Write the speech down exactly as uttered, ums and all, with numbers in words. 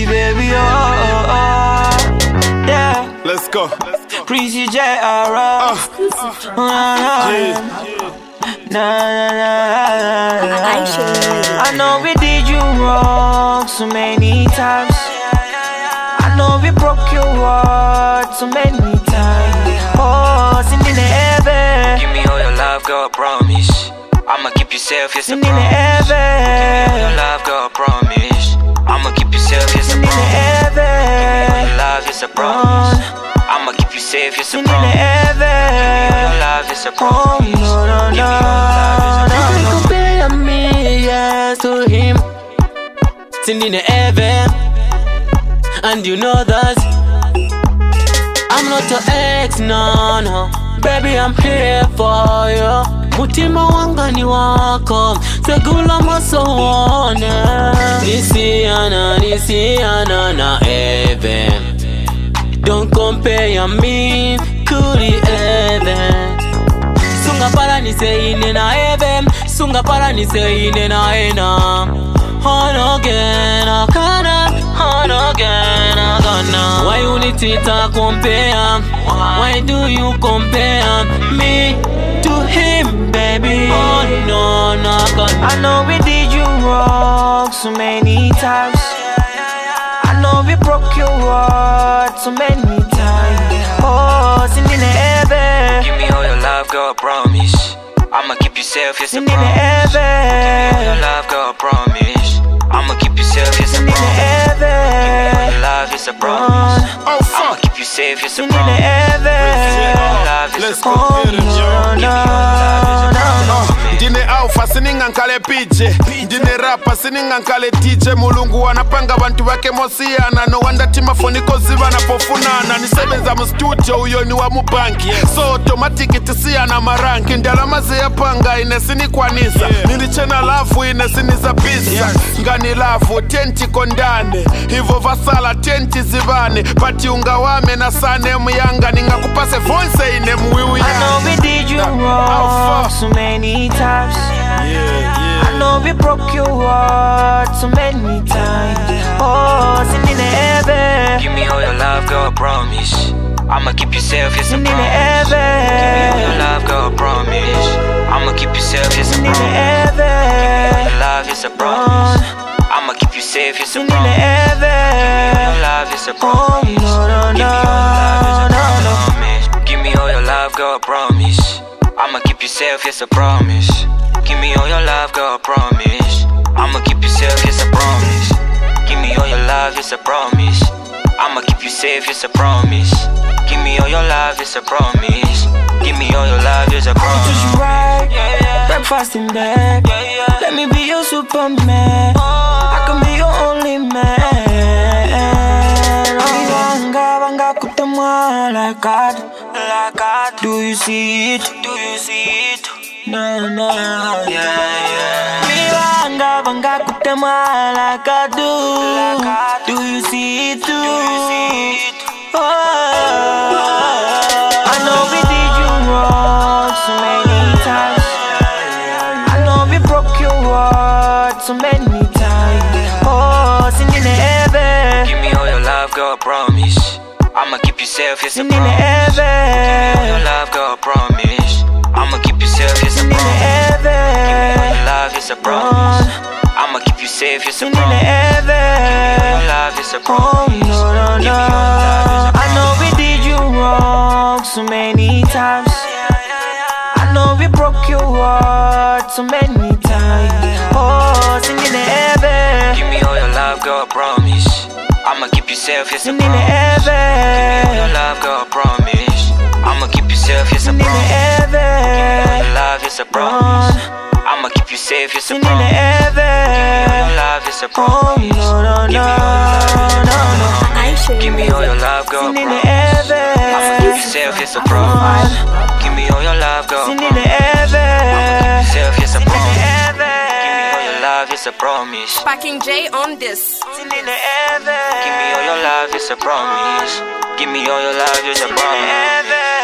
Breezy baby, oh, oh, oh. Yeah. Let's go. Breezy J R R. Uh, Nah, nah, nah, nah, I should. I know we did you wrong so many times. I know we broke your heart so many times. Oh, sin in the heaven. Give me all your love, girl, promise. I'ma keep you safe, yes, I Sin in the promise. Give me all heaven. your love, girl, promise. I'ma keep you safe, yes, I Sin in the promise. Give me all heaven. your love, yes, I promise. I'ma keep you safe, yes, I Sin in the promise. Give me all your heaven. love, yes, I Oh, promise. no, no, Give me no, all your love, yes, I no, promise. no. Compare me, yes, to him. Sitting in the heaven, and you know that I'm not your ex, no, no. Baby, I'm here for you. Mutima wanga ni wako, segula masoone. Nisiana, nisiana na heaven. Don't compare me to the heaven. Sunga para ni say in na heaven. Sunga para ni say in na ena. On again, akana. On again, akana. Why you need to compare? Why do you compare me to him, baby? Oh no, no, I know we did you wrong so many times. I know we broke your heart so many times. Oh, sin in the heaven. Give me all your love, girl, promise. I'ma keep you safe, yes, I Sin in the promise. Give me all your heaven. love, girl, promise. I'ma keep you safe, yes, I Sin in the promise. Give me all heaven. your love, yes, I promise. oh I'ma fuck. keep you safe, yes, I Sin in the promise. Give me all heaven. your love, yes, I Let's go Oh, get it, no, yo. no, no, no. Ndine alpha sininga nkale P J. Ndine rapper sininga nkale D J. Mulungu wanapanga bantu wake mosiyana. No wonder timafoniko ziva napofunana. Nisebenza mu studio uyo ni wa mubanki. So automatic tisiyana maranki. Ndalama ziyapanga ine sinikwanisa. Nilichena lafu ine siniza bisa. Ngani lafu tenti kondane. Hivo vasala tenti zivane. Pati unga wame na sane muyanga. Ninga kupase vonse ine muwiwi I know we did you wrong so many times. Yeah, yeah. I know we broke your heart so many times. Oh, sin in the heaven. Give me all your love, girl, promise. I'ma keep you safe, yes, I Sin in the promise. Give me all your heaven. love, girl, promise. I'ma keep you safe, yes, I Sin in the promise. Give me all heaven. your love, yes, I promise. I'ma keep you safe, yes, I Sin in the promise. Give me all your heaven. love, yes, I Oh, promise. no, no, Give me no, all your love, yes, I no, no. promise. Give me all your love, girl, promise. I'ma keep you safe, yes, I promise. Give me all your love, girl, promise. I'ma keep you safe, yes, I promise. Give me all your love, yes, I promise. I'ma keep you safe, yes, I promise. Give me all your love, yes, I promise. Give me all your love, yes, I promise. Treat you right, Yeah, yeah, breakfast in bed. yeah, yeah. Let me be your Superman. I can be your only man. Oh, wanga wanga kutemwa like God, like God. Do you see it? Do you see it? No, no, Yeah, yeah. me wanga wanga kutemwa like I do. Do you see it? Do you see it? Oh, I know we did you wrong so many times. I know we broke your heart so many times. Oh, sin in the heaven. Give me all your love, girl, promise. I'ma keep you safe, yes, I Sin in the promise. Give me all your heaven. love, girl, promise. I'ma keep you safe, yes, I Sin in the promise. Give me all your heaven. love, yes, I promise. I'ma keep you safe, yes, I Sin in the promise. Give me all your heaven. love, yes, I Oh, promise. no, no, Give me no. all your love, yes, I I know we did you wrong so many times. I know we broke your heart so many times. Oh, sin in the heaven. Give me all your love, girl, promise. I'ma keep you safe, yes, I Sin in the promise. Give me all your heaven. love, girl, promise. I'ma keep you safe, yes, I Sin in the promise. Give me all heaven. your love, yes, I promise. I'ma keep you safe, yes, I Sin in the promise. Give me all heaven. your love, yes, I Oh, promise. no, no, Give me no, all your love, yes, I no, no. I should. Give me all your love, girl, Sin in the promise. I'ma keep you heaven. safe, yes, I promise. Give me all your love, girl, Sin in the promise. I'ma keep heaven. you safe, yes, I Sin in the promise. Give me all heaven. your love, yes, I promise. Packing J on this. Sin in the heaven. Give me all your love, yes, I promise. Give me all your love, yes, I Sin in the promise. heaven.